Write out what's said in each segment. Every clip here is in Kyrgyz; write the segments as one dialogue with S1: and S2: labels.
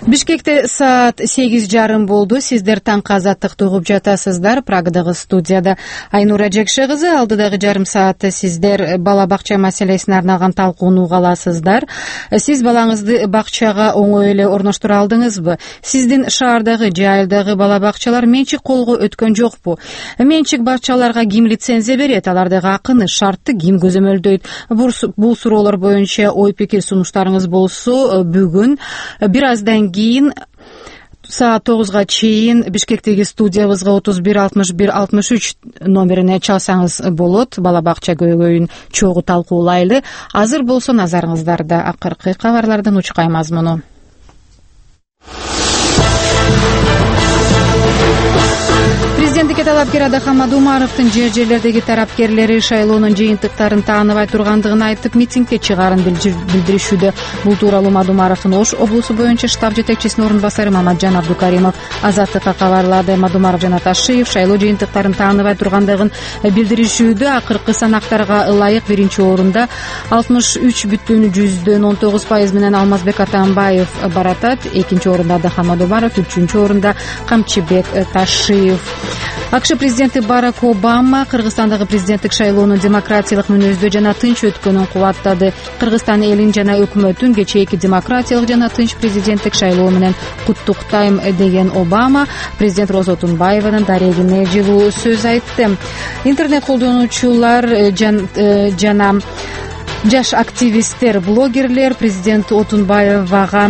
S1: Бишкекте саат 8:30 болду. Сиздер таңкы азаттыкты угуп жатасыздар. Прагадагы студияда Айнура Жекше кызы. Алдыдагы жарым саатта сиздер бала бакча маселесине арналган талкууну уга аласыздар. Сиз балаңызды бакчага оңой эле орноштура алдыңызбы? Сиздин шаардагы же айылдагы бала бакчалар менчик колго өткөн жокпу? Менчик бакчаларга ким лицензия берет? Алардагы акыны, шартты ким көзөмөлдөйт? Бул суроолор боюнча ой пикир сунуштарыңыз болсо бүгүн бир аздан кийин саат 9-га чейин Бишкектеги студиябызга 31-61-63 номерине чалсаңыз болот. Бала бакча көйгөйүн чогуу талкуулайлы. Азыр болсо назарыңыздарда акыркы кабарлардын учкай мазмуну. Президенттикке талапкер Адахамад Умаровдун жер-жерлердеги тарапкерлери шайлоонун жыйынтыктарын тааныбай тургандыгын айтып, митингге чыгаарын билдиришүүдө. Бул тууралуу Мадумаровдун Ош облусу боюнча штаб жетекчисинин орун басары Мамаджан Абдукаримов Азаттыкка кабарлады. Мадумаров жана Ташиев шайлоо жыйынтыктарын тааныбай тургандыгын билдиришүүдө. Акыркы санактарга ылайык биринчи орунда 63,19% менен Алмазбек Атамбаев баратат. Экинчи орунда Адахамад Умаров, үчүнчү орунда Камчыбек Ташиев. АКШ президенти Барак Обама Кыргызстандагы президенттик шайлоонун демократиялык мүнөздүү жана тынч өткөнүн кубаттады. Кыргызстан элин жана өкмөтүн кечээки демократиялык жана тынч президенттик шайлоо менен куттуктайм деген Обама президент Роза Отунбаеванын дарегине жылуу сөз айтты. Интернет колдонуучулар жана жаш активисттер, блогерлер президент Отунбаевага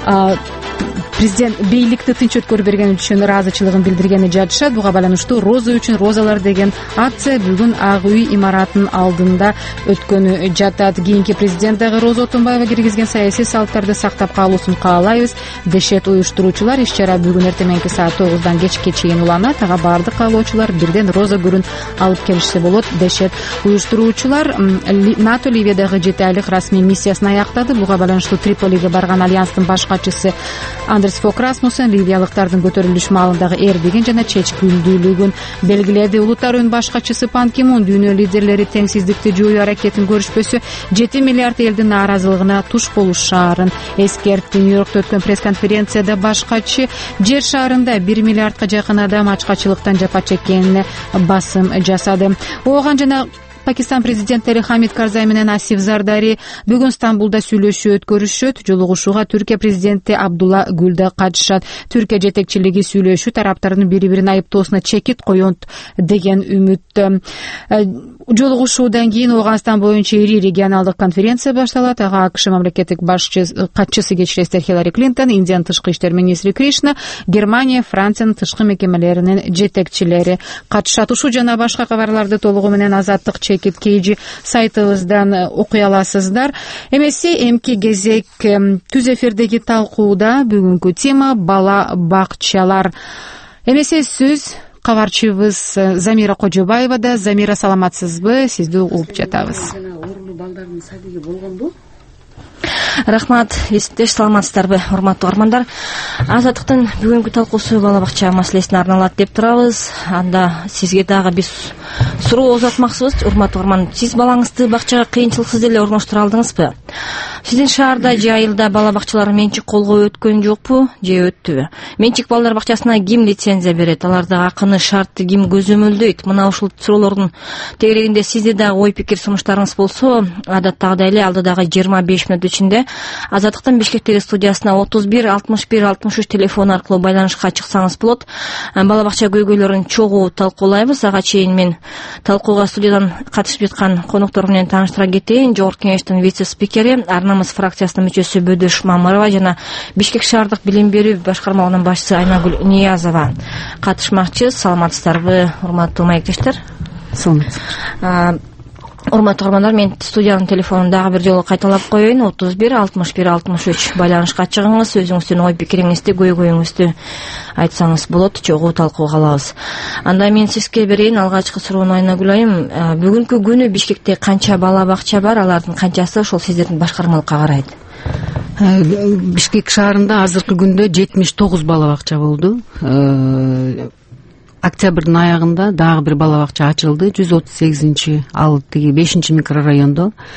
S1: президент бийликти тынч өткөрүп бергени үчүн ыраазычылыгын билдиргени жатышат. Буга байланыштуу Роза үчүн розалар деген акция бүгүн Ак үй имаратынын алдында өткөнү жатат. Кийинки президент дагы Роза Отунбаева киргизген саясий салттарды сактап калуусун каалайбыз дешет уюштуруучулар. Иш-чара бүгүн эртең саат 9-дан кечке чейин уланат. Ага бардык каалоочулар бирден роза гүлүн алып келишсе болот дешет уюштуруучулар. НАТО Ливиядагы 7 айлык расмий миссиясын аяктады. Буга байланыштуу Триполиге барган альянстын баш катчысы Андрес Фок Расмуссен ливиялыктардын көтөрүлүш маалындагы эрдигин жана чечкилдүүлүгүн белгиледи. Улуттар Уюмунун баш катчысы Пан Ки Мун дүйнө лидерлери теңсиздикти жоюу аракетин көрүшпөсө 7 миллиард элдин нааразылыгына туш болушаарын эскертти. Нью-Йоркто өткөн пресс-конференцияда баш катчы жер шаарында 1 миллиардка жакын адам ачкачылыктан жапа чеккенине басым жасады. Ооган жана Пакистан президенттери Хамид Карзай менен Асиф Зардари бүгүн Стамбулда сүйлөшүү өткөрүшөт. Жолугушууга Түркия президенти Абдулла Гүл да катышат. Түркия жетекчилиги сүйлөшүү тараптардын бири-бирин айыптоосуна чекит коёт деген үмүттө. Жолугушуудан кийин Ооганстан боюнча ири регионалдык конференция башталат. Ага АКШ мамлекеттик катчысы кечиристер Хиллари Клинтон, Индиянын тышкы иштер министри Кришна, Германия, Франциянын тышкы мекемелеринин жетекчилери катышат. Ушул жана башка кабарларды толугу менен Азаттык KG сайтыбыздан окуй аласыздар. Эмесе эмки кезек түз эфирдеги талкууда бүгүнкү тема бала бакчалар. Эмесе сөз кабарчыбыз Замира Кожобаевада. Замира, саламатсызбы? Сизди угуп жатабыз.
S2: Рахмат, эстеш саламатсыздарбы, урматтуу армандар. Азаттыктын бүгүнкү талкуусу бала бакча маселесине арналат деп турабыз. Анда сизге дагы биз суроо узатмакчыбыз. Урматтуу арман, сиз балаңызды бакчага кыйынчылыксыз эле орноштура алдыңызбы? Сиздин шаарда же айылда бала бакчалар менчик колго өткөн жокпу же өттүбү? Менчик балдар бакчасына ким лицензия берет? Алардагы акыны, шартты ким көзөмөлдөйт? Мына ушул суроолордун тегерегинде сизде дагы ой пикир сунуштарыңыз болсо, адаттагыдай эле алдыдагы 25 мүнөт ичинде Азаттыктын Бишкектеги студиясына 31-61-63 телефон аркылуу байланышка чыксаңыз болот. Бала бакча көйгөйлөрүн чогуу талкуулайбыз. Ага чейин мен талкууга студиядан катышып жаткан коноктор менен тааныштыра кетейин. Жогорку кеңештин вице-спикери, Арнамыз фракциясынын мүчөсү Бөдөш Мамырова жана Бишкек шаардык билим берүү башкармалыгынын башчысы Айнагүл Ниязова катышмакчы. Саламатсыздарбы, урматтуу маектештер?
S1: Саламатсыздар.
S2: Урматтуу армандар, мен студиянын телефонун дагы бир жолу кайталап коеюн. 31-61-63 байланышка чыгыңыз, өзүңүздүн ой пикириңизди, көйгөйүңүздү айтсаңыз болот, чогуу талкууга алабыз. Анда мен сизге берейин алгачкы суроону. Айнагүл айым, бүгүнкү күнү Бишкекте канча бала бакча бар? Алардын канчасы ошол сиздердин башкармалыкка карайт?
S3: Бишкек шаарында азыркы күндө 79 бала бакча болду. Октябрдын аягында дагы бир бала бакча ачылды. 138-чи ал тиги 5-микрорайондо.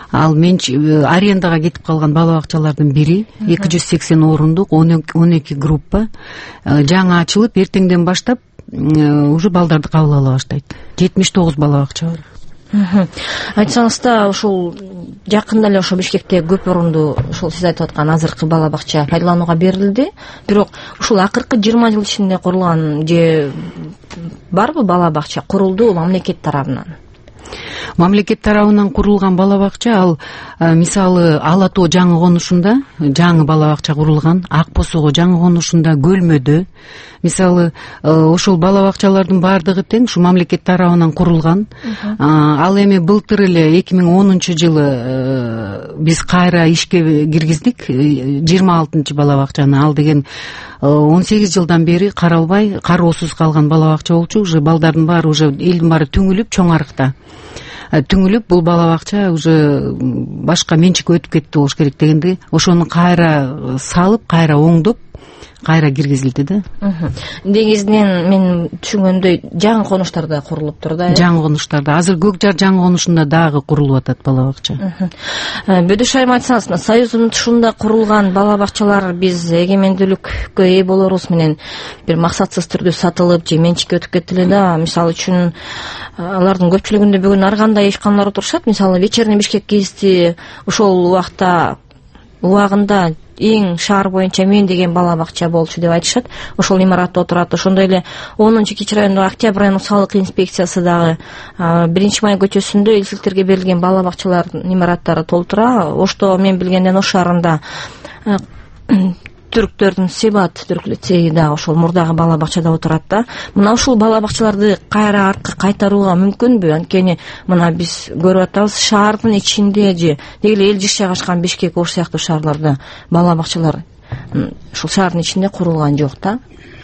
S3: ал арендага кетип калган бала бакчалардын бири 280 орундук 12 группа жаңы ачылып эртеңден баштап уже балдарды кабыл ала баштайт. 79 бала бакча бар.
S2: Айтсаңыз да, ушул жакында эле ошо Бишкекте көп орунду ушул сиз айтып аткан азыркы бала бакча пайдаланууга берилди. Бирок ушул акыркы 20 жыл ичинде курулган же барбы бала бакча курулду мамлекет тарабынан?
S3: Мамлекет тарабынан курулган бала бакча ал мисалы Ала Тоо жаңы конушунда жаңы бала бакча курулган, Ак Босого жаңы конушунда, Көлмөдө мисалы ошол бала бакчалардын баардыгы тең ушу мамлекет тарабынан курулган. Ал эми былтыр эле 2010 биз кайра ишке киргиздик 26 бала бакчаны. Ал деген 18 жылдан бери каралбай, кароосуз калган бала бакча болчу. Уже балдардын баары уже элдин баары түңүлүп, чоң арыкта түңүлүп, бул бала бакча уже башка менчикке өтүп кетти болуш керек дегенде, ошону кайра салып, кайра оңдоп, кайра киргизилди да.
S2: Негизинен мен түшүнгөндөй жаңы конуштарда курулуптур да.
S3: Жаңы конуштарда. Азыр Көкжар жаңы конушунда дагы курулуп атат бала бакча.
S2: Бөдөш айым, айтсаңыз, Союздун тушунда курулган бала бакчалар биз эгемендүүлүккө ээ болорубуз менен бир максатсыз түрдө сатылып же менчикке өтүп кетти эле да. Мисалы үчүн алардын көпчүлүгүндө бүгүн ар кандай ишканалар отурушат. Мисалы вечерний Бишкек гезити ушол убагында эң шаар боюнча мен деген бала бакча болчу деп айтышат. Ошол имаратта отурат. Ошондой эле 10-Кечи райондук Октябрь райондук салык инспекциясы дагы 1-Май көчөсүндө элчиликтерге берилген бала бакчалардын имараттары толтура. Ошто мен билгенден Ош шаарында түрктөрдүн Себат түрк лицейи дагы ошол мурдагы бала бакчада отурат да. Мына ушул бала бакчаларды кайра артка кайтарууга мүмкүнбү? Анткени мына биз көрүп атабыз, шаардын ичинде же деги эл жашаган Бишкек, Ош сыяктуу шаарларда бала бакчалар ушул шаардын ичинде курулган жок да.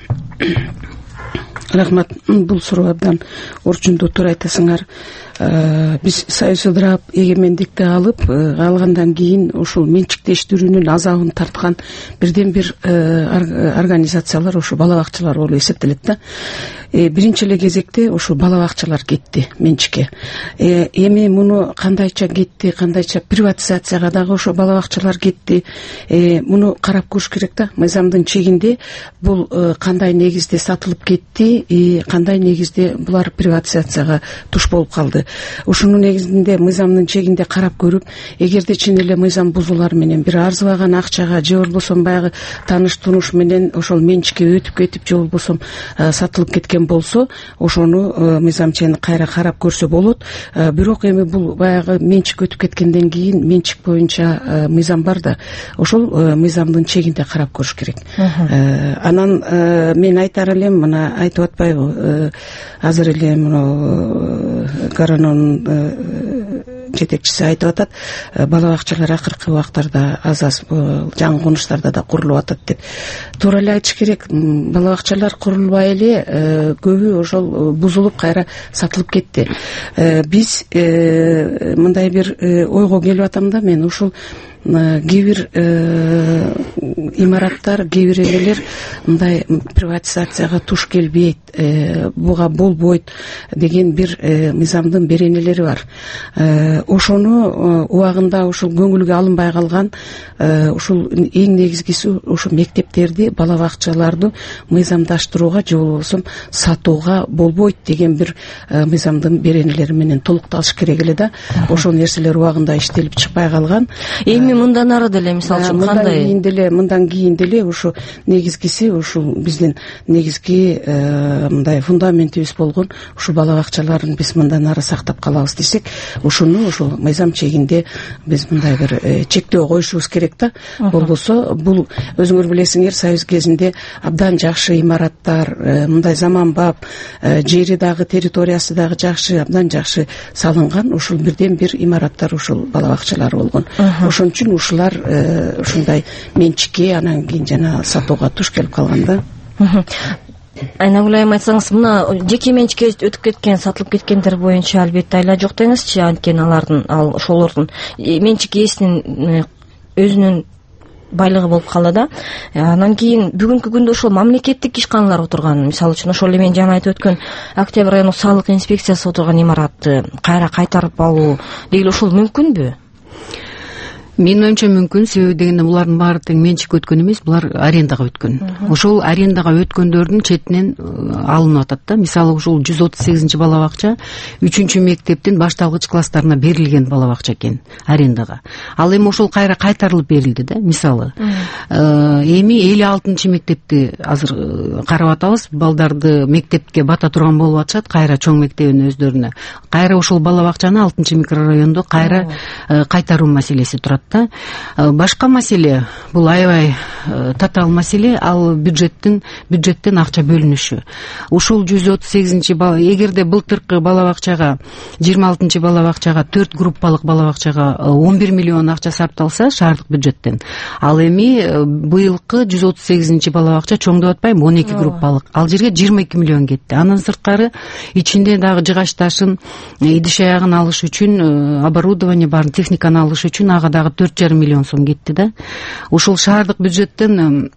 S4: Рахмат, бул суроо абдан орчундуу, туура айтасыңар. Биз Союз ыдырап эгемендикти алгандан кийин ушул менчиктештирүүнүн азабын тарткан бирден бир организациялар ошо бала бакчалар болуп эсептелет да. Биринчи эле кезекте ошо бала бакчалар кетти менчикке. Эми муну кандайча кетти, кандайча приватизацияга дагы ошо бала бакчалар кетти. Муну карап көрүш керек да. Мыйзамдын чегинде бул кандай негизде сатылып кетти, кандай негизде булар приватизацияга туш болуп калды. Ушунун негизинде мыйзамдын чегинде карап көрүп, эгерде чын эле мыйзам бузулар менен бир арзыбаган акчага же болбосо баягы тааныш тунуш менен ошол менчикке өтүп кетип же болбосо сатылып кеткен болсо, ошону мыйзам чегин кайра карап көрсө болот. Бирок эми бул баягы менчик өтүп кеткенден кийин менчик боюнча мыйзам бар да, ошол мыйзамдын чегинде карап көрүш керек. Анан мен айтар элем, мына айтып атпайбы, азыр эле мына коронанын жетекчиси айтып атат, бала бакчалар акыркы убактарда аз жаңы конуштарда да курулуп атат деп. Туура эле айтыш керек, бала бакчалар курулбай эле көбү ошол бузулуп кайра сатылып кетти. Биз мындай бир ойго келип атам да, мен ушул кээ бир имараттар, кээ бир элелер мындай приватизацияга туш келбейт, буга болбойт деген бир мыйзамдын беренелери бар. Ошону убагында ушул көңүлгө алынбай калган, ушул эң негизгиси ошо мектептерди, бала бакчаларды мыйзамдаштырууга же болбосо сатууга болбойт деген бир мыйзамдын беренелери менен толукталыш керек эле да. Ошол нерселер убагында иштелип чыкпай калган.
S2: Эми мындан ары деле мисалы үчүн кандай?
S4: Мындан кийин деле ушу негизгиси ушул биздин негизги мындай фундаментибиз болгон ушул бала бакчаларын биз мындан ары сактап калабыз десек, ушуну ушул мыйзам чегинде биз мындай бир чектөө коюшубуз керек да. Болбосо бул өзүңөр билесиңер, Союз кезинде абдан жакшы имараттар, мындай заманбап, жери дагы, территориясы дагы жакшы, абдан жакшы салынган ушул бирден бир имараттар ушул бала бакчалар болгон. Ошон үчүн ушулар ушундай менчикке, анан кийин жана сатууга туш келип калган да.
S2: Айнагүл айым, айтсаңыз, мына жеке менчикке өтүп кеткен, сатылып кеткендер боюнча албетте айла жок деңизчи, анткени алардын ошолордун менчик ээсинин өзүнүн байлыгы болуп калды да. Анан кийин бүгүнкү күндө ошол мамлекеттик ишканалар отурган, мисалы үчүн ошол эле мен жана айтып өткөн Октябрь райондук салык инспекциясы отурган имаратты кайра кайтарып алуу дегиле ошол мүмкүнбү?
S3: Менин оюмча мүмкүн, себеби дегенде булардын баары тең менчикке өткөн эмес, булар арендага өткөн. Ошол арендага өткөндөрдүн четинен алынып атат да. Мисалы ушул 138 бала бакча 3 мектептин башталгыч класстарына берилген бала бакча экен арендага. Ал эми ошол кайра кайтарылып берилди да, мисалы. Эми 56 мектепти азыр карап атабыз, балдарды мектепке бата турган болуп атышат, кайра чоң мектебин өздөрүнө. Кайра ошол бала бакчаны 6 микрорайондо кайра кайтаруу маселеси турат да. Башка маселе бул аябай татаал маселе, ал бюджеттен акча бөлүнүшү. Ушул 138 эгерде былтыркы бала бакчага 26 бала бакчага 4 группалык бала бакчага 11 миллион акча сарпталса шаардык бюджеттен, ал эми быйылкы 138 бала бакча чоң деп атпайм, 12 группалык, ал жерге 22 миллион кетти. Андан сырткары ичинде дагы жыгач ташын, идиш аягын алыш үчүн, оборудование барын, техниканы алыш үчүн ага дагы 4,5 миллион сом кетти да. Ушул шаардык бюджеттен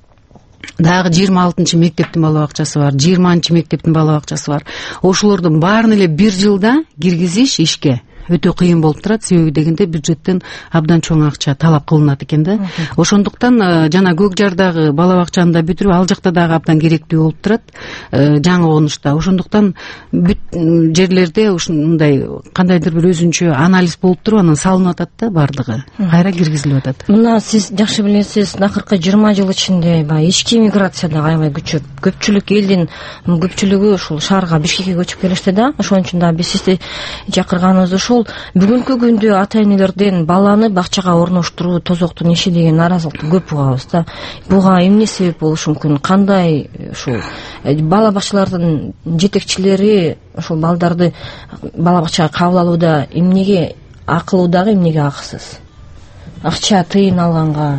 S3: дагы 26 мектептин бала бакчасы бар, 20 мектептин бала бакчасы бар. Ошолордун баарын эле бир жылда киргизиш ишке өтө кыйын болуп турат, себеби дегенде бюджеттен абдан чоң акча талап кылынат экен да. Ошондуктан жана Көк Жардагы бала бакчаны да бүтүрүп, ал жакта дагы абдан керектүү болуп турат, жаңы конушта. Ошондуктан бүт жерлерде ушундай кандайдыр бир өзүнчө анализ болуп туруп, анан салынып атат да, бардыгы кайра киргизилип атат.
S2: Мына сиз жакшы билесиз, акыркы 20 жыл ичинде баягы ички миграция да аябай күчөп, көпчүлүк элдин көпчүлүгү ушул шаарга, Бишкекке көчүп келишти да. Ошон үчүн да биз сизди чакырганыбыз ушул. Бүгүнкү күндө ата энелерден баланы бакчага орноштуруу, тозоктун иши деген наразылыкты көп угабыз да. Буга эмне себеп болушу мүмкүн? Кандай ушул бала бакчалардын жетекчилери ушул балдарды бала бакчага кабыл алууда эмнеге акылуу, дагы эмнеге акысыз? Акча тыйын алганга.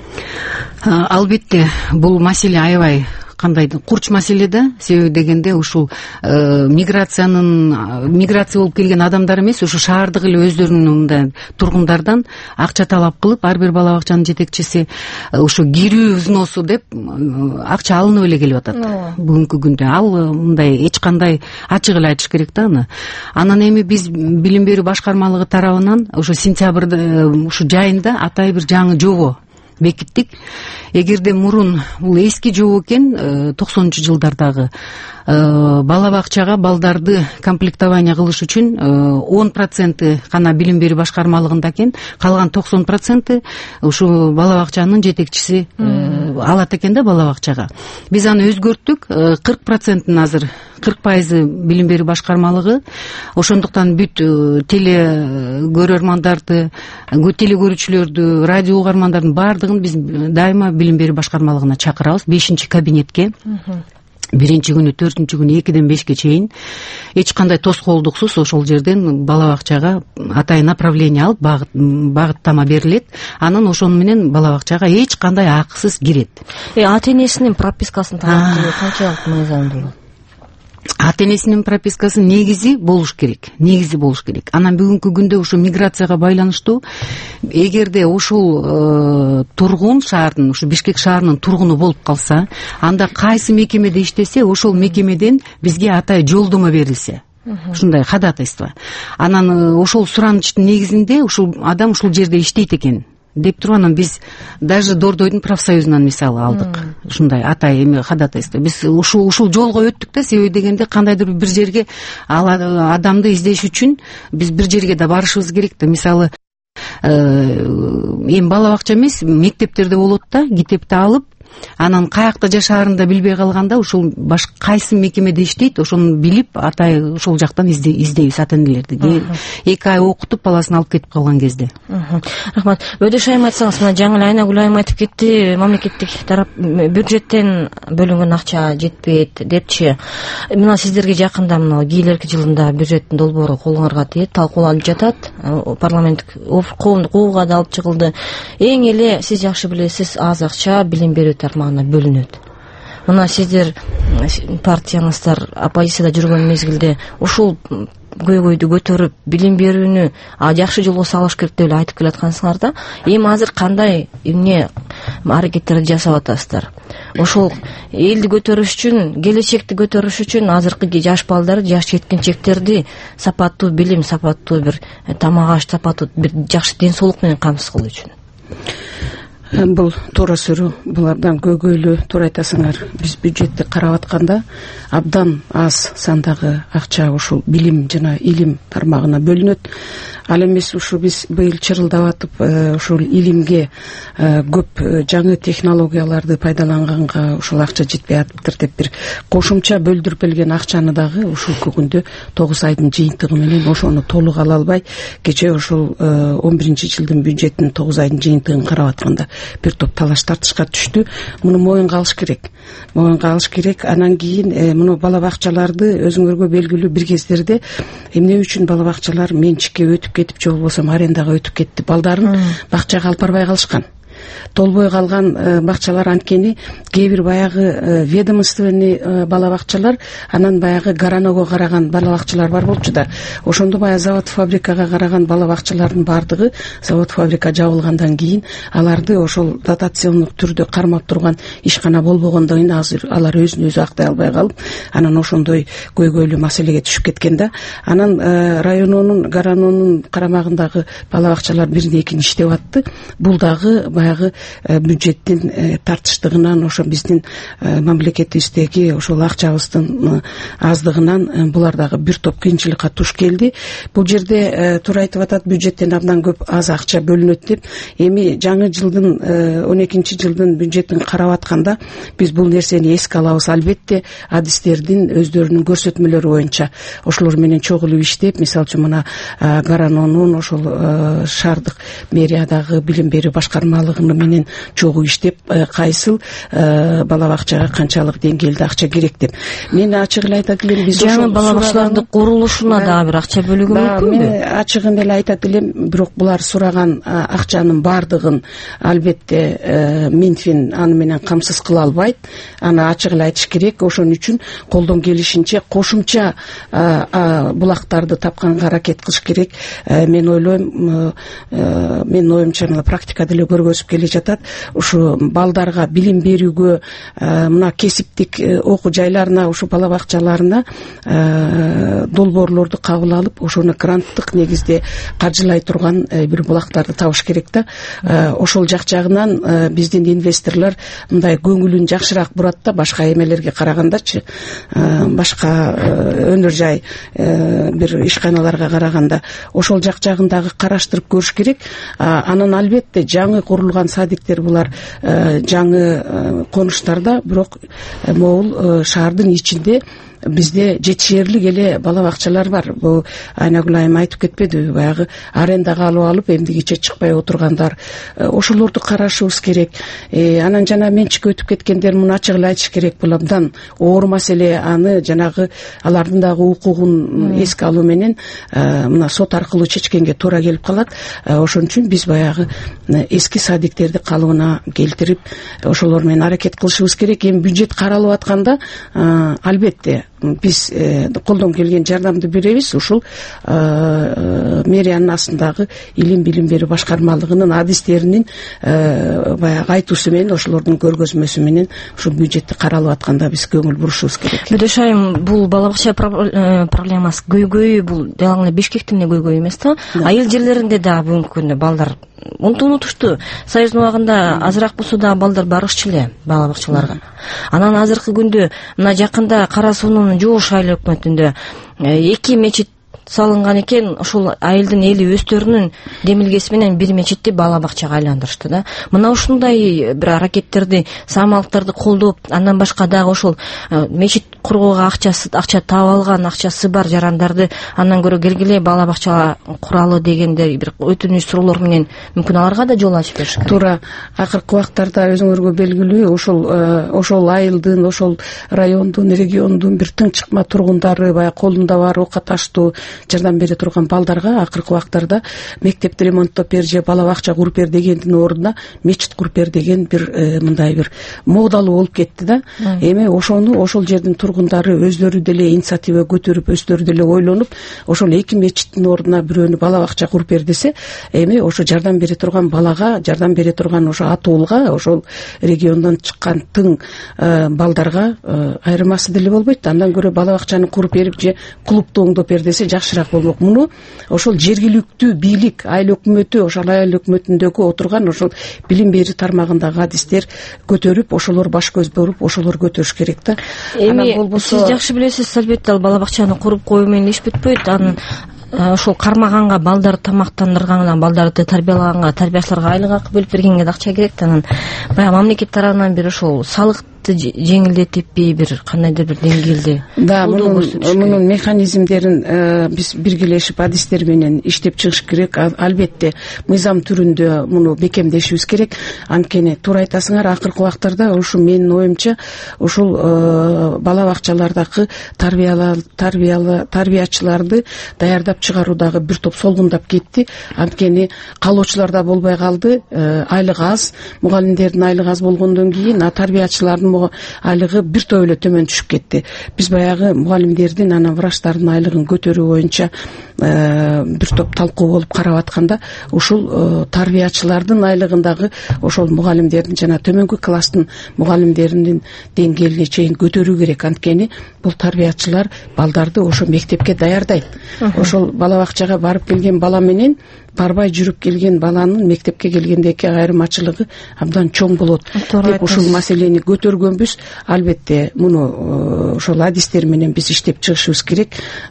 S3: Албетте бул маселе аябай кандайдыр курч маселе да, себеби дегенде ушул миграция болуп келген адамдар эмес, ушу шаардык эле өздөрүнүн мындай тургундардан акча талап кылып, ар бир бала бакчанын жетекчиси ушу кирүү взносу деп акча алынып эле келип атат бүгүнкү күндө. Ал мындай эч кандай ачык эле айтыш керек да аны. Анан эми биз билим берүү башкармалыгы тарабынан ушу сентябрда ушу жайында атай бир жаңы жобо бекиттик. Эгерде мурун бул эски жобо экен, 90-жылдардагы бала бакчага балдарды комплектование кылыш үчүн 10% гана билим берүү башкармалыгында экен, калган 90% ушу бала бакчанын жетекчиси алат экен да бала бакчага. Биз аны өзгөрттүк, 40%-ын азыр 40% билим берүү башкармалыгы. Ошондуктан бүт теле көрүүчүлөрдү, радио угармандардын баардыгын биз дайыма билим берүү башкармалыгына чакырабыз, 5-кабинетке. Биринчи күнү, 4-күнү 2-ден 5-ке чейин эч кандай тоскоолдуксуз ошол жерден бала бакчага атай направление алып багыттама берилет. Анан ошону менен бала бакчага эч кандай акысыз кирет.
S2: Ата энесинин пропискасын талап канчалык мыйзамдуу?
S3: Ата энесинин пропискасы негизи болуш керек. Анан бүгүнкү күндө ушу миграцияга байланыштуу, эгерде ушул тургун шаардын, ушу Бишкек шаарынын тургуну болуп калса, анда кайсы мекемеде иштесе, ошол мекемеден бизге атай жолдомо берилсе, ушундай ходатайство. Анан ошол суранычтын негизинде ушул адам ушул жерде иштейт экен деп туруп, анан биз даже Дордойдун профсоюзунан мисалы алдык. Ушундай атай эми ходатайство. Биз ушул жолго өттүк да, себеби дегенде кандайдыр бир жерге ал адамды издеш үчүн биз бир жерге да барышыбыз керек да. Мисалы эми бала бакча эмес, мектептерде болот да, китепти алып, анан каякта жашаарын да билбей калганда ушул башка кайсы мекемеде иштейт, ошону билип атай ошол жактан издейбиз ата энелерди. 2 ай окутуп баласын алып кетип калган кезде.
S2: Рахмат. Өдөш айым айтсаңыз, мына жаңы эле Айнагүл айым айтып кетти, мамлекеттик тарап бюджеттен бөлүнгөн акча жетпейт депчи. Мына сиздерге жакында мына кийинки жылында бюджеттин долбоору колуңарга тиет, талкууланып жатат. Парламенттик коомдук угууга да алып чыгылды. Эң эле сиз жакшы билесиз, аз акча билим берүү тармагына бөлүнөт. Мына сиздер партияңыздар оппозицияда жүргөн мезгилде ушул көйгөйдү көтөрүп билим берүүнү жакшы жолго салыш керек деп эле айтып келаткансыңар да. Эми азыр кандай эмне аракеттерди жасап атасыздар? Ошол элди көтөрүш үчүн, келечекти көтөрүш үчүн азыркы жаш балдарды, жаш жеткинчектерди сапаттуу билим, сапаттуу бир тамак аш, сапаттуу бир жакшы ден соолук менен камсыз кылуу үчүн.
S4: Бул туура сүрүү, бул абдан көйгөйлүү. Туура айтасыңар. Биз бюджетти карап атканда абдан аз сандагы акча ушул билим жана илим тармагына бөлүнөт. Ал эмес ушу биз быйыл чырылдап атып ушул илимге көп жаңы технологияларды пайдаланганга ушул акча жетпей атыптыр деп бир кошумча бөлдүрүп келген акчаны дагы ушул күндө 9 айдын жыйынтыгы менен ошону толук ала албай, кечээ ушул 11-жылдын бюджетин 9 айдын жыйынтыгын карап атканда бир топ талаш тартышка түштү. Муну моюнга алыш керек. Анан кийин муну бала бакчаларды өзүңөргө белгилүү бир кездерде эмне үчүн бала бакчалар менчикке өтүп кетип, же болбосо арендага өтүп кетти, балдарын бакчага алып барбай калышкан. Толбой калган бакчалар анткени кээ бир баягы ведомственный бала бакчалар, анан баягы Гараного караган бала бакчалар бар болчу да. Ошондо баягы завод фабрикага караган бала бакчалардын бардыгы завод фабрика жабылгандан кийин аларды ошол дотациондук түрдө кармап турган ишкана болбогондон кийин азыр алар өзүн өзү актай албай калып, анан ошондой көйгөйлүү маселеге түшүп кеткен да. Анан районунун, Гаранонун карамагындагы бала бакчалар биринде экини иштеп атты. Бул дагы баягы бюджеттин тартыштыгынан, ошо биздин мамлекетибиздеги ошол акчабыздын аздыгынан булар дагы бир топ кыйынчылыкка туш келди. Бул жерде туура айтып атат, бюджеттен абдан көп аз акча бөлүнөт деп. Эми жаңы жылдын 12-жылдын бюджетин карап атканда биз бул нерсени эске алабыз. Албетте адистердин өздөрүнүн көрсөтмөлөрү боюнча ошолор менен чогулуп иштеп, мисалы үчүн мына Гаранонун ошол шаардык мэриядагы билим берүү башкармалыгы менен чогуу иштеп, кайсыл бала бакчага канчалык деңгээлде акча керек деп. Мен ачык эле айтат элем, биз
S2: жаңы бала бакчалардын курулушуна дагы бир акча бөлүүгө мүмкүнбү?
S4: Мен ачыгын эле айтат элем, бирок булар сураган акчанын бардыгын албетте Минфин аны менен камсыз кыла албайт. Аны ачык эле айтыш керек. Ошон үчүн колдон келишинче кошумча булактарды тапканга аракет кылыш керек. Мен ойлойм, менин оюмча практика деле көргөзүп келе жатат. Ушу балдарга билим берүүгө, мына кесиптик окуу жайларына, ушу бала бакчаларына долбоорлорду кабыл алып, ошону гранттык негизде каржылай турган бир булактарды табыш керек да. Ошол жагынан биздин инвесторлор мындай көңүлүн жакшыраак бурат да, башка эмелерге карагандачы, башка өнөр жай бир ишканаларга караганда ошол жагындагы караштырып көрүш керек. Анан албетте жаңы курулган садиктер, булар жаңы конуштарда, бирок могул шаардын ичинде бизде жетишээрлик эле бала бакчалар бар. Бул Айнагүл айым айтып кетпедиби, баягы арендага алып эмдигиче чыкпай отургандар. Ошолорду карашыбыз керек. Анан жана менчикке өтүп кеткендер, муну ачык эле айтыш керек. Бул абдан оор маселе. Аны жанагы алардын дагы укугун эске алуу менен мына сот аркылуу чечкенге туура келип калат. Ошон үчүн биз баягы эски садиктерди калыбына келтирип, ошолор менен аракет кылышыбыз керек. Эми бюджет каралып атканда албетте биз колдон келген жардамды беребиз. Ушул мэриянын астындагы илим билим берүү башкармалыгынын адистеринин баягы айтуусу менен, ошолордун көргөзмөсү менен ушул бюджетти каралып атканда биз көңүл бурушубуз керек.
S2: Бөдөш айым, бул бала бакча проблемасы көйгөйү, бул жалаң эле Бишкектин эле көйгөйү эмес да. Айыл жерлеринде дагы бүгүнкү күндө балдар унутушту. Союздун убагында азыраак болсо да балдар барышчу эле бала бакчаларга. Анан азыркы күндө мына жакында Кара Суунун Жууш айыл өкмөтүндө 2 мечит салынган экен. Ошол айылдын эли өздөрүнүн демилгеси менен бир мечитти бала бакчага айландырышты да. Мына ушундай бир аракеттерди, саамалыктарды колдоп, андан башка дагы ошол мечит курууга акча таап алган, акчасы бар жарандарды андан көрө келгиле бала бакча куралы дегенде бир өтүнүч суроолор менен мүмкүн аларга да жол ачып бериш керек.
S4: Туура. Акыркы убактарда өзүңөргө белгилүү, ошол айылдын, ошол райондун, региондун бир тынчыкма тургундары, баягы колунда бар ока таштуу жардам бере турган балдарга акыркы убактарда мектепти ремонттоп бер же бала бакча куруп бер дегендин ордуна мечит куруп бер деген бир мындай бир модалуу болуп кетти да. Эми ошону ошол жердин тургундары өздөрү деле инициатива көтөрүп, өздөрү деле ойлонуп, ошол 2 мечиттин ордуна бирөөнү бала бакча куруп бер десе, эми ошо жардам бере турган балага, жардам бере турган ошо атуулга, ошол региондон чыккан тың балдарга айырмасы деле болбойт. Андан көрө бала бакчаны куруп берип же клубду оңдоп бер десе жакшыраак болмок. Муну ошол жергиликтүү бийлик, айыл өкмөтү, ошол айыл өкмөтүндөгү отурган ошол билим берүү тармагындагы адистер көтөрүп, ошолор баш көз болуп, ошолор көтөрүш керек да.
S2: Эми сиз жакшы билесиз, албетте ал бала бакчаны куруп коюу менен иш бүтпөйт. Анын ошол кармаганга, балдарды тамактандырганга, балдарды тарбиялаганга, тарбиячыларга айлык акы бөлүп бергенге да акча керек да. Анан баягы мамлекет тарабынан бир ошол салык жеңилдетиппи, бир кандайдыр бир деңгээлде
S4: мунун механизмдерин биз биргелешип адистер менен иштеп чыгыш керек. Албетте мыйзам түрүндө муну бекемдешибиз керек. Анткени туура айтасыңар, акыркы убактарда ушу менин оюмча ушул бала бакчалардагы тарбиячыларды даярдап чыгаруудагы бир топ солгундап кетти. Анткени калоочулар да болбой калды. Айлык аз, мугалимдердин айлыгы аз болгондон кийин тарбиячылардын айлыгы бир топ эле төмөн түшүп кетти. Биз баягы мугалимдердин, анан врачтардын айлыгын көтөрүү боюнча бир топ талкуу болуп карап атканда, ушул тарбиячылардын айлыгындагы ошол мугалимдердин жана төмөнкү класстын мугалимдеринин деңгээлине чейин көтөрүү керек. Анткени бул тарбиячылар балдарды ошо мектепке даярдайт. Ошол бала бакчага барып келген бала менен барбай жүрүп келген баланын мектепке келгендеги айырмачылыгы абдан чоң болот деп ушул маселени көтөргөнбүз. Албетте муну ошол адистер менен биз иштеп чыгышыбыз керек.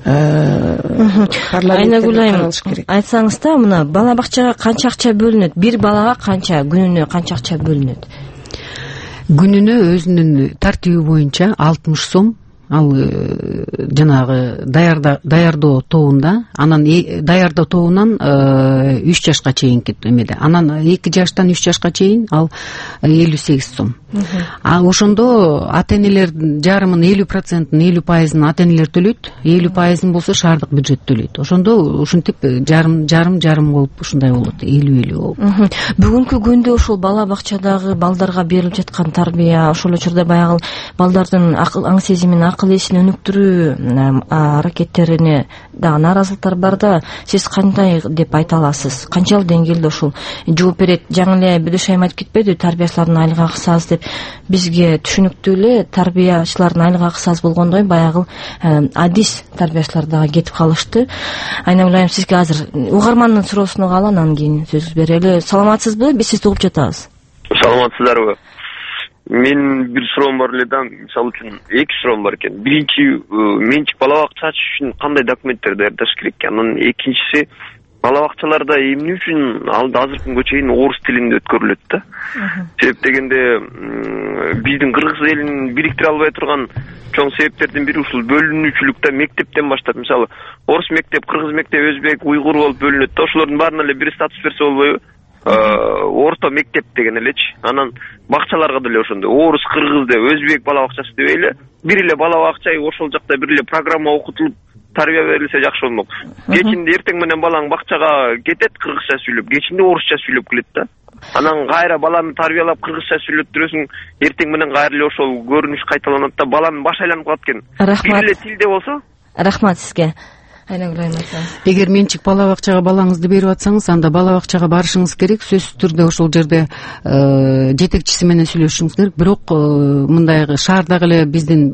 S2: Айнагүл айым, айтсаңыз да, мына бала бакчага канча акча бөлүнөт? Бир балага канча, күнүнө канча акча бөлүнөт?
S3: Күнүнө өзүнүн тартиби боюнча 60 сом. Ал жанагы даярдоо тобунда, анан даярдоо тобунан 3 жашка чейинки эмеде. Анан 2 жаштан 3 жашка чейин ал 58 сом. А ошондо ата-энелер жарымын 50%, 50% ата-энелер төлөйт, 50% болсо шаардык бюджет төлөйт. Ошондо ушинтип жарым болуп ушундай болот, 50-50 болуп.
S2: Бүгүнкү күндө ошол бала бакчадагы балдарга берилип жаткан тарбия, ошол учурда баягы балдардын аң сезимин, акыл эсин өнүктүрүү аракеттерине дагы нааразылыктар бар да. Сиз кандай деп айта аласыз? Канчалык деңгээлде ошол жооп берет? Жаңы эле Бөдөш айым айтып кетпеди, тарбиячылардын айлыгы акысы аз деп. Бизге түшүнүктүү эле тарбиячылардын айлыгы акысы аз болгондой баягы адис тарбиячылар дагы кетип калышты. Айнагүл айым, сизге азыр угармандын суроосуна кала, анан кийин сөз берели. Саламатсызбы? Биз сизди угуп жатабыз.
S5: Саламатсыздарбы? Мен бир суроом бар эле да, мисалы үчүн 2 суроом бар экен. Биринчи, менчик бала бакча ачыш үчүн кандай документтер даярдаш керек? Анан экинчиси, бала бакчаларда эмне үчүн азыркы күнгө чейин орус тилинде өткөрүлөт да? Себеп дегенде биздин кыргыз элин бириктире албай турган чоң себептердин бири ушул бөлүнүүчүлүк да. Мектептен баштап, мисалы, орус мектеп, кыргыз мектеп, өзбек, уйгур болуп бөлүнөт да. Ошолордун баарына эле бир статус берсе болбойбу? Орто мектеп деген элечи. Анан бакчаларга деле ошондой орус, кыргыз деп, өзбек бала бакчасы деп эле бир эле бала бакча, ошол жакта бир эле программа окутулуп тарбия берилсе жакшы болмок. Кечинде эртең менен балаң бакчага кетет, кыргызча сүйлөп, кечинде орусча сүйлөп келет да. Анан кайра баланы тарбиялап кыргызча сүйлөттүрөсүң, эртең менен кайра эле ошол көрүнүш кайталанат да, баланын башы айланып калат экен. Бир эле тилде болсо.
S2: Рахмат сизге.
S3: Эгер менчик бала бакчага балаңызды берип атсаңыз, анда бала бакчага барышыңыз керек. Сөзсүз түрдө ошол жерде жетекчиси менен сүйлөшүшүңүз керек. Бирок мындай шаардагы эле биздин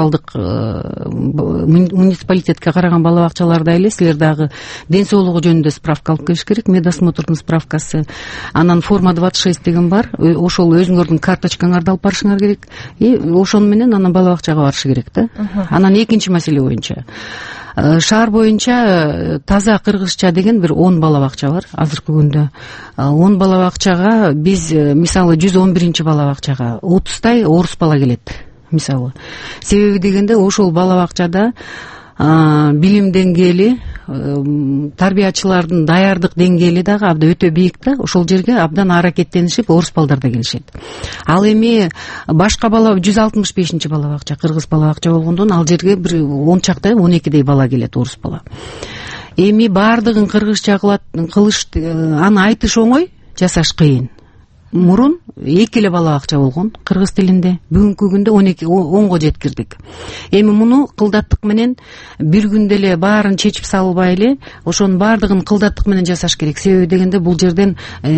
S3: муниципалитетке караган бала бакчаларда эле силер дагы ден соолугу жөнүндө справка алып келиш керек, медосмотрдун справкасы. Анан форма 26 деген бар. Ошол өзүңөрдүн карточкаңарды алып барышыңар керек. Ошону менен анан бала бакчага барышы керек да. Анан экинчи маселе боюнча, шаар боюнча таза кыргызча деген бир 10 бала бакча бар азыркы күндө. 10 бала бакчага биз мисалы 111 бала бакчага 30 орус бала келет мисалы. Себеби дегенде ошол бала бакчада билим деңгээли, тарбиячылардын даярдык деңгээли дагы абдан өтө бийик да. Ошол жерге абдан аракеттенишип орус балдар да келишет. Ал эми башка бала 165 бала бакча, кыргыз бала бакча болгондон ал жерге бир 10 чактай 12дей бала келет, орус бала. Эми баардыгын кыргызча кылыш, аны айтыш оңой, жасаш кыйын. Мурун 2 эле бала бакча болгон кыргыз тилинде. Бүгүнкү күндө 10го жеткирдик. Эми муну кылдаттык менен бир күндө эле баарын чечип салбай эле, ошонун баардыгын кылдаттык менен жасаш керек. Себеби дегенде бул жерден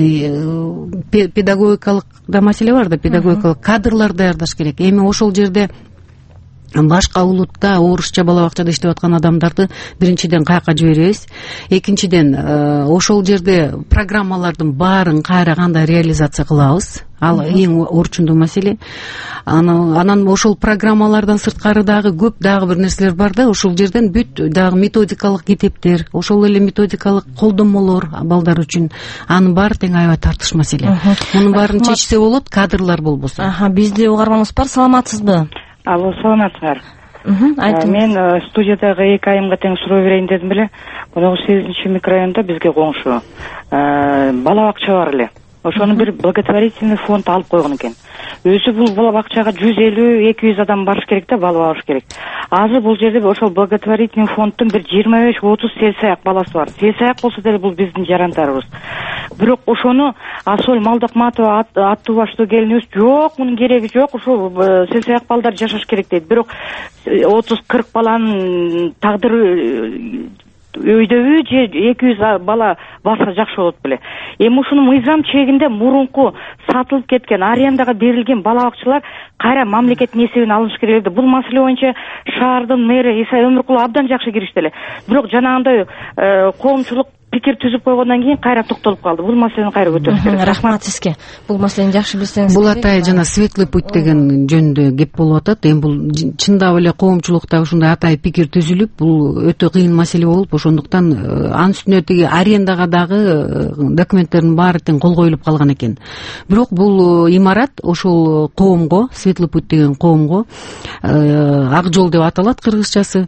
S3: педагогикалык да маселе бар да, педагогикалык кадрлар даярдаш керек. Эми ошол жерде башка улутта орусча бала бакчада иштеп аткан адамдарды биринчиден каяка жиберебиз, экинчиден ошол жерде программалардын баарын кайра кандай реализация кылабыз, ал эң орчундуу маселе. Анан ошол программалардан сырткары дагы көп дагы бир нерселер бар да, ошол жерден бүт дагы методикалык китептер, ошол эле методикалык колдонмолор балдар үчүн, анын баары тең аябай тартыш маселе. Мунун баарын чечсе болот, кадрлар болбосо. Бизде
S2: угарманыбыз бар, саламатсызбы?
S6: Алло, саламатсыңар. Мен студиядагы 2 айымга тең суроо берейин дедим эле. Мына 8-чи микрорайонда бизге коңшу бала бакча бар эле. Ошону бир благотворительный фонд алып койгон экен. Өзү бул бала бакчага 150-200 адам барыш керек да, бала алыш керек. Азыр бул жерде ошол благотворительный фонддун бир 25-30 селсаяк баласы бар. Селсаяк болсо деле бул биздин жарандарыбыз. Бирок ошону Асол Малдакматова аттуу баштуу келинибиз, жок, мунун кереги жок, ошол селсаяк балдар жашаш керек дейт. Бирок 30-40 баланын тагдыры өйдөбү же 200 бала барса жакшы болот беле. Эми ушунун мыйзам чегинде мурунку сатылып кеткен, арендага берилген бала бакчалар кайра мамлекеттин эсебине алыныш керек эле. Бул маселе боюнча шаардын мэри Иса Өмүркулов абдан жакшы кириштеле. Бирок жанагындай коомчулук пикир түзүп койгондон кийин кайра токтолуп калды. Бул маселени кайра көтөрүш керек.
S2: Рахмат сизге. Бул маселени жакшы билсеңиз.
S3: Бул атай жана светлый путь деген жөнүндө кеп болуп атат. Эми бул чындап эле коомчулукта ушундай атай пикир түзүлүп, бул өтө кыйын маселе болуп, ошондуктан анын үстүнө тиги арендага дагы документтердин баары тең кол коюлуп калган экен. Бирок бул имарат ошол коомго, светлый путь деген коомго, ак жол деп аталат кыргызчасы,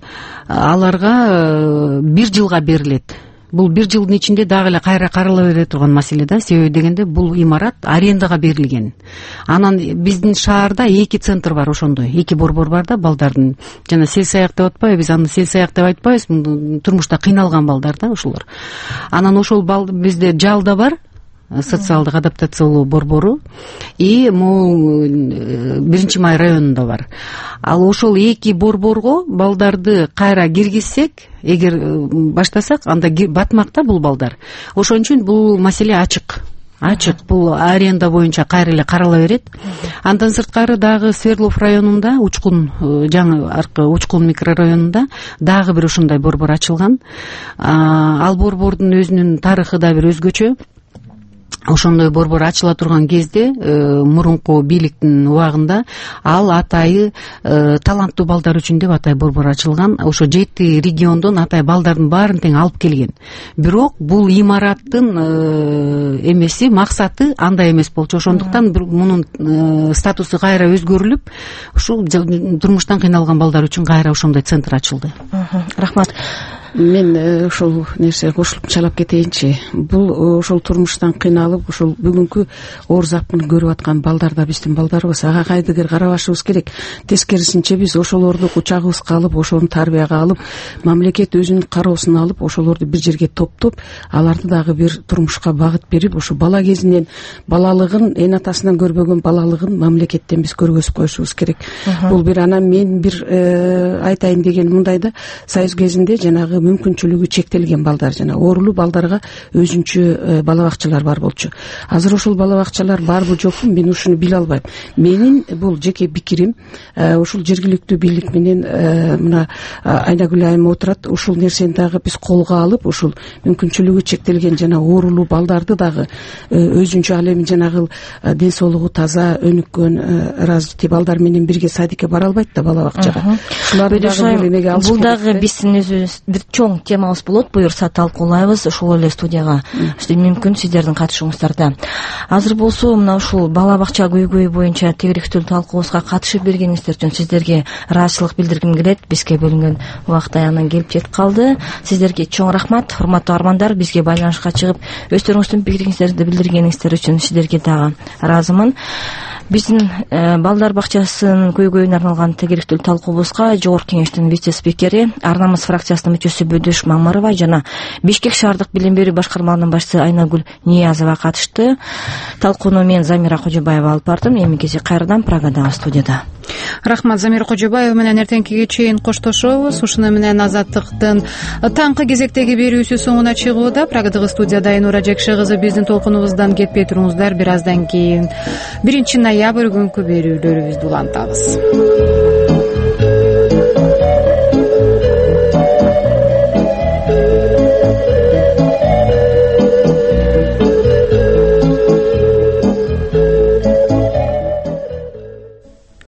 S3: аларга 1 жылга берилет. Бул 1 жылдын ичинде дагы эле кайра карала бере турган маселе да. Себеби дегенде бул имарат арендага берилген. Анан биздин шаарда 2 центр бар ошондой. 2 борбор бар да, балдардын. Жана селсаяк деп атпайбы, биз аны селсаяк деп айтпайбыз. Турмушта кыйналган балдар да ошолор. Анан ошол бизде жалда бар, социалдык адаптациялоо борбору, и могу 1 май районунда бар. Ал ошол 2 борборго балдарды кайра киргизсек, эгер баштасак, анда батмакта бул балдар. Ошон үчүн бул маселе ачык. Бул аренда боюнча кайра эле карала берет. Андан сырткары дагы Свердлов районунда, Учкун, жаңы аркы Учкун микрорайонунда дагы бир ушундай борбор ачылган. Ал борбордун өзүнүн тарыхы да бир өзгөчө. Ошондой борбор ачыла турган кезде мурунку бийликтин убагында ал атайы таланттуу балдар үчүн деп атай борбор ачылган. Ошо 7 региондон атай балдардын баарын тең алып келген. Бирок бул имараттын эмеси, максаты андай эмес болчу. Ошондуктан мунун статусу кайра өзгөрүлүп, ушул турмуштан кыйналган балдар үчүн кайра ошондой центр ачылды.
S2: Рахмат.
S4: Мен ошол нерсеге кошулуп чалап кетейинчи. Бул ошол турмуштан кыйналып, ошол бүгүнкү оор запын көрүп аткан балдар да биздин балдарыбыз. Ага кайдыгер карабашыбыз керек. Тескерисинче биз ошолорду кучагыбызга алып, ошону тарбияга алып, мамлекет өзүнүн кароосуна алып, ошолорду бир жерге топтоп, аларды дагы бир турмушка багыт берип, ошо бала кезинен балалыгын, эн атасынан көрбөгөн балалыгын мамлекеттен биз көргөзүп коюшубуз керек. Бул бир анан мен бир айтайын деген мындай да, союз кезинде жанагы мүмкүнчүлүгү чектелген балдар, жана оорулуу балдарга өзүнчө бала бакчалар бар болчу. Азыр ошол бала бакчалар барбы жокпу, мен ушуну биле албайм. Менин бул жеке пикирим, ушул жергиликтүү бийлик менен мына Айнагүл айым отурат, ушул нерсени дагы биз колго алып, ушул мүмкүнчүлүгү чектелген жана оорулуу балдарды дагы өзүнчө ал эми жанагы ден соолугу таза өнүккөн развитый балдар менен бирге садикке бара албайт да бала бакчага. Ушуларды дагы бир эмеге алыш керек.
S2: Бул дагы биздин өзүбүз бир чоң темабыз болот. Буюрса талкуулайбыз. Ошол эле студияга мүмкүн сиздердин катышуңуздарда. Азыр болсо мына ушул бала бакча көйгөйү боюнча тегеректүү талкуубузга катышып бергениңиздер үчүн сиздерге ыраазычылык билдиргим келет. Бизге бөлүнгөн убакыт аягына келип жетип калды. Сиздерге чоң рахмат, урматтуу армандар. Бизге байланышка чыгып өздөрүңүздүн пикириңиздерди билдиргениңиздер үчүн сиздерге дагы ыраазымын. биздин балдар бакчасынын көйгөйүнө арналган тегеректүү талкуубузга жогорку кеңештин вице спикери, ар намыс фракциясынын мүчөсү Бөдөш Мамарова жана Бишкек шаардык билим берүү башкармалыгынын башчысы Айнагүл Ниязова катышты. Талкууну мен Замира Кожобаева алып бардым. Эми кечээ кайрадан Прагадагы студияда.
S1: Рахмат, Замира Кожобаева менен эртеңкиге чейин коштошобуз. Ушуну менен Азаттыктын таңкы кезектеги берүүсү соңуна чыгууда. Прагадагы студияда Айнура Жекше кызы. Биздин толкунубуздан кетпей туруңуздар. Бир аздан кийин 1 ноябрь күнкү берүүлөрүбүздү улантабыз.